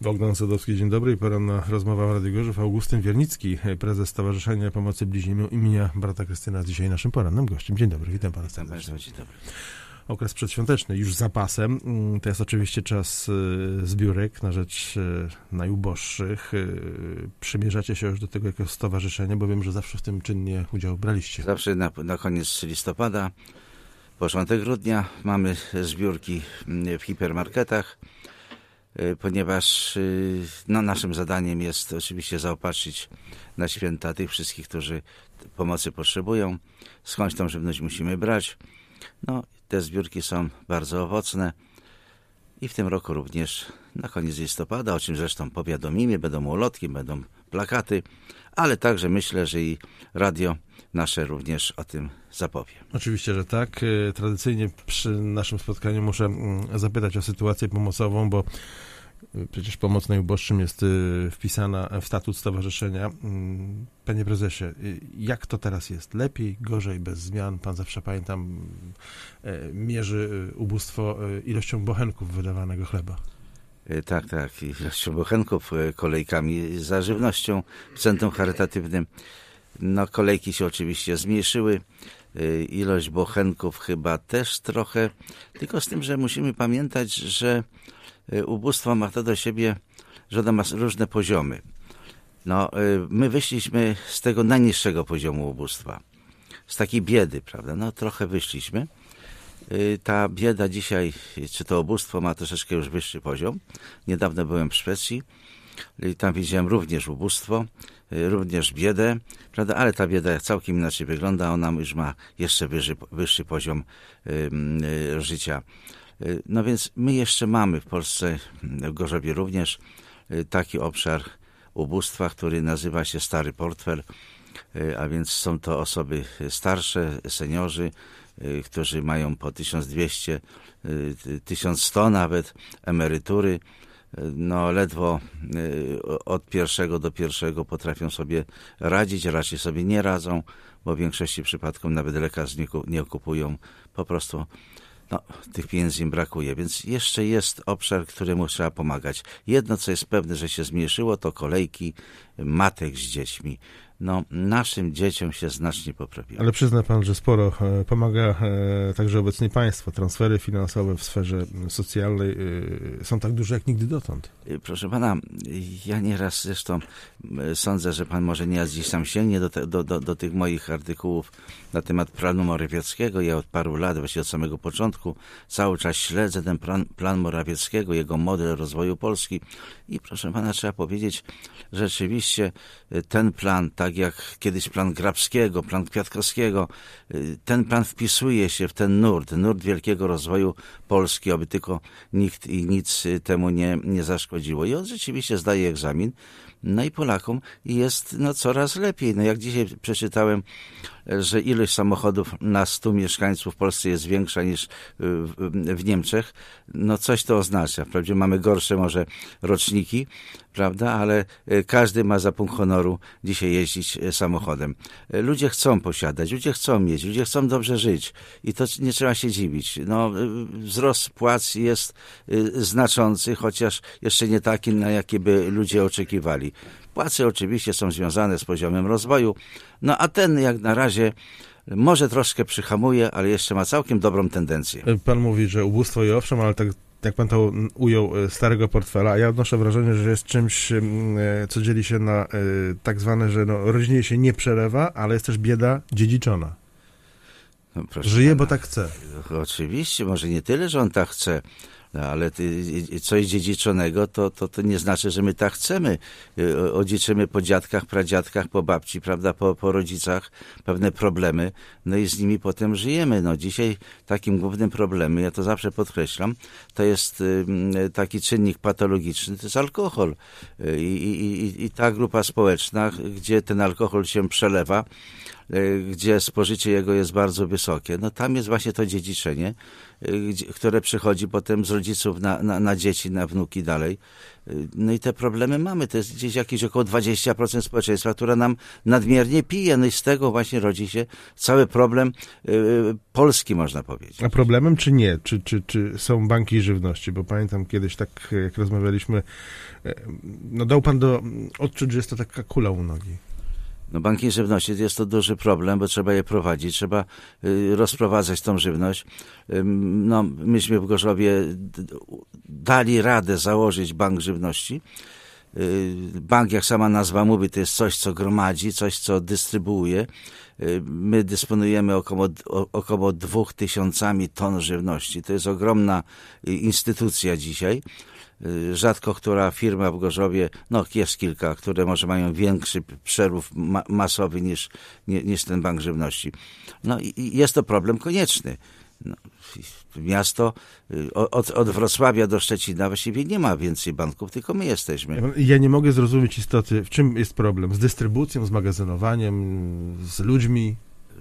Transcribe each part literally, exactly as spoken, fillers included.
Bogdan Sadowski, dzień dobry. I poranna rozmowa w Radiu Gorzów. Augustyn Wiernicki, prezes Stowarzyszenia Pomocy Bliźnim imienia brata Krystyna, jest dzisiaj naszym porannym gościem. Dzień dobry, witam pana serdecznie. Dzień dobry. Okres przedświąteczny już za pasem. To jest oczywiście czas zbiórek na rzecz najuboższych. Przymierzacie się już do tego jako stowarzyszenie, bo wiem, że zawsze w tym czynnie udział braliście. Zawsze na, na koniec listopada, początek grudnia mamy zbiórki w hipermarketach, ponieważ no, naszym zadaniem jest oczywiście zaopatrzyć na święta tych wszystkich, którzy pomocy potrzebują. Skądś tą żywność musimy brać. No, te zbiórki są bardzo owocne i w tym roku również na koniec listopada, o czym zresztą powiadomimy, będą ulotki, będą plakaty, ale także myślę, że i radio nasze również o tym zapowie. Oczywiście, że tak. Tradycyjnie przy naszym spotkaniu muszę zapytać o sytuację pomocową, bo przecież pomoc najuboższym jest wpisana w statut stowarzyszenia. Panie prezesie, jak to teraz jest? Lepiej, gorzej, bez zmian? Pan zawsze, pamiętam, mierzy ubóstwo ilością bochenków wydawanego chleba. Tak, tak. Ilością bochenków, kolejkami za żywnością w centrum charytatywnym. No, kolejki się oczywiście zmniejszyły. Ilość bochenków chyba też trochę. Tylko z tym, że musimy pamiętać, że ubóstwo ma to do siebie, że ono ma różne poziomy. No, my wyszliśmy z tego najniższego poziomu ubóstwa. Z takiej biedy, prawda? No, trochę wyszliśmy. Ta bieda dzisiaj, czy to ubóstwo ma troszeczkę już wyższy poziom. Niedawno byłem w Szwecji i tam widziałem również ubóstwo, również biedę, prawda? Ale ta bieda całkiem inaczej wygląda. Ona już ma jeszcze wyższy, wyższy poziom yy, życia. No więc my jeszcze mamy w Polsce, w Gorzowie również, taki obszar ubóstwa, który nazywa się Stary Portfel, a więc są to osoby starsze, seniorzy, którzy mają po tysiąc dwieście, tysiąc sto nawet emerytury. No ledwo od pierwszego do pierwszego potrafią sobie radzić, raczej sobie nie radzą, bo w większości przypadków nawet lekarz nie, nie kupują, po prostu no, tych pieniędzy im brakuje, więc jeszcze jest obszar, któremu trzeba pomagać. Jedno, co jest pewne, że się zmniejszyło, to kolejki matek z dziećmi. No, naszym dzieciom się znacznie poprawiło. Ale przyzna pan, że sporo e, pomaga e, także obecnie państwo. Transfery finansowe w sferze socjalnej e, są tak duże jak nigdy dotąd. Proszę pana, ja nieraz zresztą sądzę, że pan może nie gdzieś sam sięgnie do, te, do, do, do tych moich artykułów na temat planu Morawieckiego. Ja od paru lat, właściwie od samego początku, cały czas śledzę ten plan, plan Morawieckiego, jego model rozwoju Polski i proszę pana, trzeba powiedzieć, że rzeczywiście ten plan, tak jak kiedyś plan Grabskiego, plan Kwiatkowskiego, ten plan wpisuje się w ten nurt, nurt wielkiego rozwoju Polski, aby tylko nikt i nic temu nie, nie zaszkodziło. I on rzeczywiście zdaje egzamin. No i Polakom jest no, coraz lepiej. No jak dzisiaj przeczytałem, że ilość samochodów na stu mieszkańców w Polsce jest większa niż w, w Niemczech, no coś to oznacza. Wprawdzie mamy gorsze może roczniki, prawda, ale każdy ma za punkt honoru dzisiaj jeździć samochodem. Ludzie chcą posiadać, ludzie chcą mieć, ludzie chcą dobrze żyć i to nie trzeba się dziwić. No, wzrost płac jest znaczący, chociaż jeszcze nie taki, na jaki by ludzie oczekiwali. Płace oczywiście są związane z poziomem rozwoju, no a ten jak na razie może troszkę przyhamuje, ale jeszcze ma całkiem dobrą tendencję. Pan mówi, że ubóstwo i owszem, ale tak jak pan to ujął, starego portfela, a ja odnoszę wrażenie, że jest czymś, co dzieli się na tak zwane, że no, rodzinie się nie przelewa, ale jest też bieda dziedziczona. No, Żyje, pana, bo tak chce. Oczywiście, może nie tyle, że on tak chce, ale coś dziedziczonego to, to, to nie znaczy, że my tak chcemy. Odziedziczymy po dziadkach, pradziadkach, po babci, prawda, po, po rodzicach pewne problemy, no i z nimi potem żyjemy. No dzisiaj takim głównym problemem, ja to zawsze podkreślam, to jest taki czynnik patologiczny, to jest alkohol. I, i, i, i ta grupa społeczna, gdzie ten alkohol się przelewa, gdzie spożycie jego jest bardzo wysokie, no tam jest właśnie to dziedziczenie, które przychodzi potem z rodziców na, na, na dzieci, na wnuki dalej. No i te problemy mamy. To jest gdzieś jakieś około dwadzieścia procent społeczeństwa, które nam nadmiernie pije. No i z tego właśnie rodzi się cały problem yy, Polski, można powiedzieć. A problemem czy nie? Czy, czy, czy są banki żywności? Bo pamiętam kiedyś tak, jak rozmawialiśmy, no dał pan do odczuć, że jest to taka kula u nogi. No banki żywności jest to duży problem, bo trzeba je prowadzić, trzeba y, rozprowadzać tą żywność. Y, no, myśmy w Gorzowie dali radę założyć bank żywności. Y, bank, jak sama nazwa mówi, to jest coś, co gromadzi, coś, co dystrybuuje. Y, my dysponujemy około, o, około dwóch tysiącami ton żywności. To jest ogromna instytucja dzisiaj. Rzadko która firma w Gorzowie, no jest kilka, które może mają większy przerów ma- masowy niż, nie, niż ten bank żywności. No i, i jest to problem konieczny. No, miasto od, od Wrocławia do Szczecina właściwie nie ma więcej banków, tylko my jesteśmy. Ja nie mogę zrozumieć istoty, w czym jest problem? Z dystrybucją, z magazynowaniem, z ludźmi?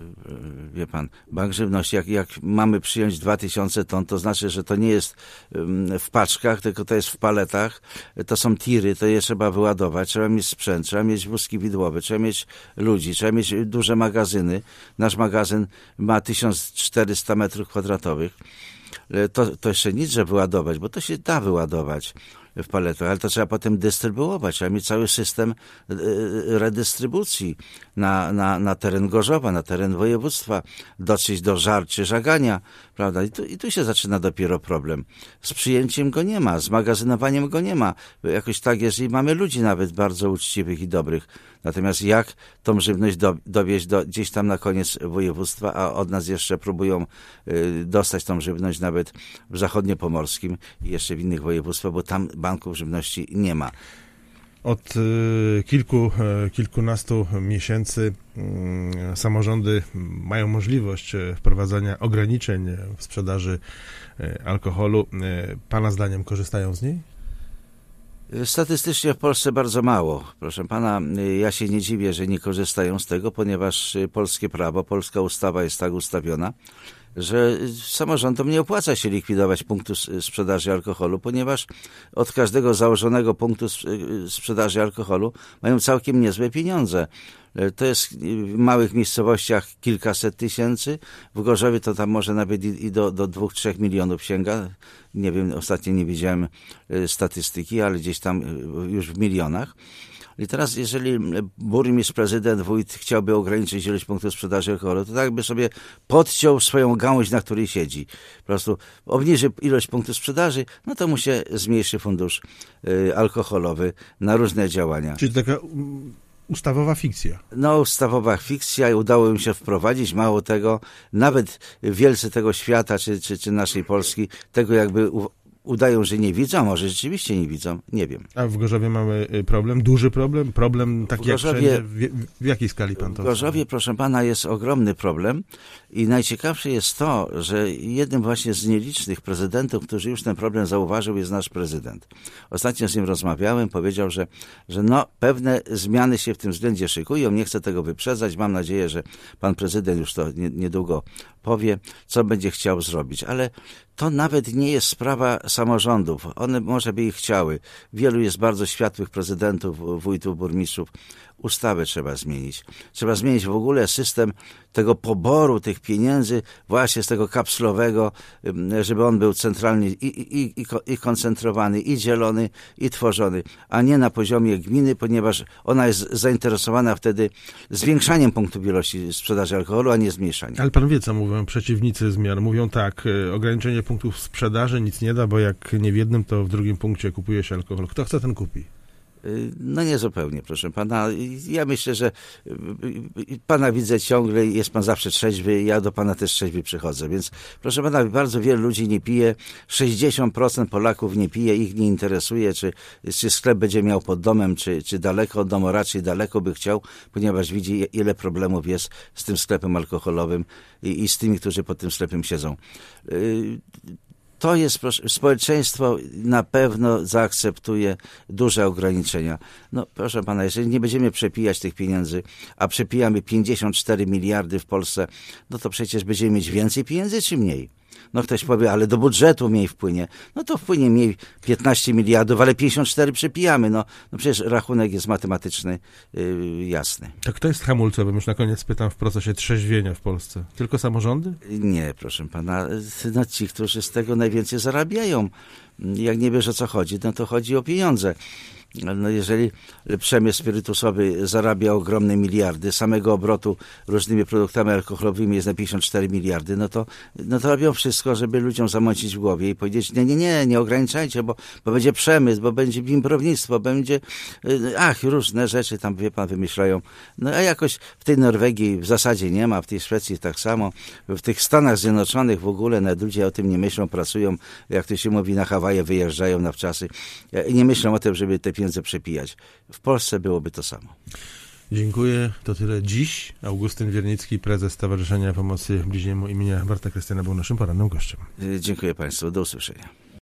Wie pan, bank żywności, jak, jak mamy przyjąć dwa tysiące ton, to znaczy, że to nie jest w paczkach, tylko to jest w paletach, to są tiry, to je trzeba wyładować, trzeba mieć sprzęt, trzeba mieć wózki widłowe, trzeba mieć ludzi, trzeba mieć duże magazyny. Nasz magazyn ma tysiąc czterysta metrów kwadratowych. To, to jeszcze nic, że wyładować, bo to się da wyładować w paletach, ale to trzeba potem dystrybuować. Trzeba mieć cały system redystrybucji na, na, na teren Gorzowa, na teren województwa, dotrzeć do Żar czy Żagania, prawda? I tu, i tu się zaczyna dopiero problem. Z przyjęciem go nie ma, z magazynowaniem go nie ma. Jakoś tak, jeżeli mamy ludzi nawet bardzo uczciwych i dobrych. Natomiast jak tą żywność do, dowieźć do, gdzieś tam na koniec województwa, a od nas jeszcze próbują y, dostać tą żywność nawet w zachodniopomorskim i jeszcze w innych województwach, bo tam banków żywności nie ma. Od y, kilku, y, kilkunastu miesięcy y, samorządy mają możliwość y, wprowadzania ograniczeń w sprzedaży y, alkoholu. Y, pana zdaniem korzystają z niej? Statystycznie w Polsce bardzo mało. Proszę pana, ja się nie dziwię, że nie korzystają z tego, ponieważ polskie prawo, polska ustawa jest tak ustawiona, że samorządom nie opłaca się likwidować punktu sprzedaży alkoholu, ponieważ od każdego założonego punktu sprzedaży alkoholu mają całkiem niezłe pieniądze. To jest w małych miejscowościach kilkaset tysięcy, w Gorzowie to tam może nawet i do, do dwóch, trzech milionów sięga. Nie wiem, ostatnio nie widziałem statystyki, ale gdzieś tam już w milionach. I teraz, jeżeli burmistrz, prezydent, wójt chciałby ograniczyć ilość punktów sprzedaży alkoholu, to tak by sobie podciął swoją gałąź, na której siedzi. Po prostu obniży ilość punktów sprzedaży, no to mu się zmniejszy fundusz y, alkoholowy na różne działania. Czyli taka ustawowa fikcja. No, ustawowa fikcja i udało im się wprowadzić. Mało tego, nawet wielcy tego świata, czy, czy, czy naszej Polski, tego jakby u, udają, że nie widzą, a może rzeczywiście nie widzą, nie wiem. A w Gorzowie mamy problem, duży problem, problem taki jak wszędzie. W, w jakiej skali pan to? W Gorzowie, proszę pana, jest ogromny problem i najciekawsze jest to, że jednym właśnie z nielicznych prezydentów, którzy już ten problem zauważył, jest nasz prezydent. Ostatnio z nim rozmawiałem, powiedział, że, że no, pewne zmiany się w tym względzie szykują, nie chcę tego wyprzedzać, mam nadzieję, że pan prezydent już to nie, niedługo powie, co będzie chciał zrobić, ale to nawet nie jest sprawa samorządów. One może by ich chciały. Wielu jest bardzo światłych prezydentów, wójtów, burmistrzów. Ustawę trzeba zmienić. Trzeba zmienić w ogóle system tego poboru tych pieniędzy właśnie z tego kapslowego, żeby on był centralnie i, i, i, i koncentrowany, i dzielony, i tworzony, a nie na poziomie gminy, ponieważ ona jest zainteresowana wtedy zwiększaniem punktów ilości sprzedaży alkoholu, a nie zmniejszaniem. Ale pan wie, co mówią przeciwnicy zmian. Mówią tak, ograniczenie punktów sprzedaży nic nie da, bo jak nie w jednym, to w drugim punkcie kupuje się alkohol. Kto chce, ten kupi. No nie zupełnie, proszę pana. Ja myślę, że pana widzę ciągle, jest pan zawsze trzeźwy, ja do pana też trzeźwy przychodzę, więc proszę pana, bardzo wielu ludzi nie pije, sześćdziesiąt procent Polaków nie pije, ich nie interesuje, czy, czy sklep będzie miał pod domem, czy, czy daleko od domu, raczej daleko by chciał, ponieważ widzi, ile problemów jest z tym sklepem alkoholowym i, i z tymi, którzy pod tym sklepem siedzą. to jest, proszę, społeczeństwo na pewno zaakceptuje duże ograniczenia. No proszę pana, jeżeli nie będziemy przepijać tych pieniędzy, a przepijamy pięćdziesiąt cztery miliardy w Polsce, no to przecież będziemy mieć więcej pieniędzy czy mniej? No ktoś powie, ale do budżetu mniej wpłynie. No to wpłynie mniej piętnaście miliardów, ale pięćdziesiąt cztery przepijamy. No, no przecież rachunek jest matematyczny, yy, jasny. To kto jest hamulcowym? Już na koniec pytam, w procesie trzeźwienia w Polsce. Tylko samorządy? Nie, proszę pana. No ci, którzy z tego najwięcej zarabiają. Jak nie wiesz, o co chodzi, no to chodzi o pieniądze. No jeżeli przemysł spirytusowy zarabia ogromne miliardy, samego obrotu różnymi produktami alkoholowymi jest na pięćdziesiąt cztery miliardy, no to, no to robią wszystko, żeby ludziom zamącić w głowie i powiedzieć, nie, nie, nie, nie ograniczajcie, bo, bo będzie przemysł, bo będzie bimbrownictwo, będzie, ach, różne rzeczy tam, wie pan, wymyślają. No a jakoś w tej Norwegii w zasadzie nie ma, w tej Szwecji tak samo, w tych Stanach Zjednoczonych w ogóle nawet ludzie o tym nie myślą, pracują, jak to się mówi, na Hawaje wyjeżdżają na wczasy i nie myślą o tym, żeby te pieniądze przepijać. W Polsce byłoby to samo. Dziękuję. To tyle dziś. Augustyn Wiernicki, prezes Stowarzyszenia Pomocy Bliźniemu imienia Barta Krystiana był naszym porannym gościem. Dziękuję państwu. Do usłyszenia.